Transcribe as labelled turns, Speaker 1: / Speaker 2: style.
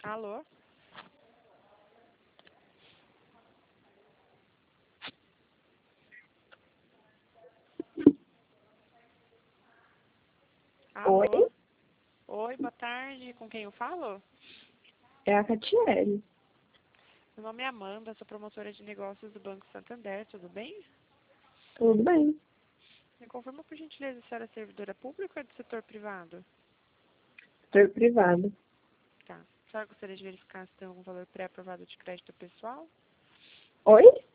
Speaker 1: Alô?
Speaker 2: Oi,
Speaker 1: Alô? Oi, boa tarde. Com quem eu falo?
Speaker 2: é a Catiele.
Speaker 1: Meu nome é Amanda, sou promotora de negócios do Banco Santander, tudo bem?
Speaker 2: Tudo bem?
Speaker 1: Me confirma, por gentileza, se a senhora é servidora pública ou do setor privado?
Speaker 2: Setor privado.
Speaker 1: Tá. A senhora gostaria de verificar se tem algum valor pré-aprovado de crédito pessoal?
Speaker 2: Oi?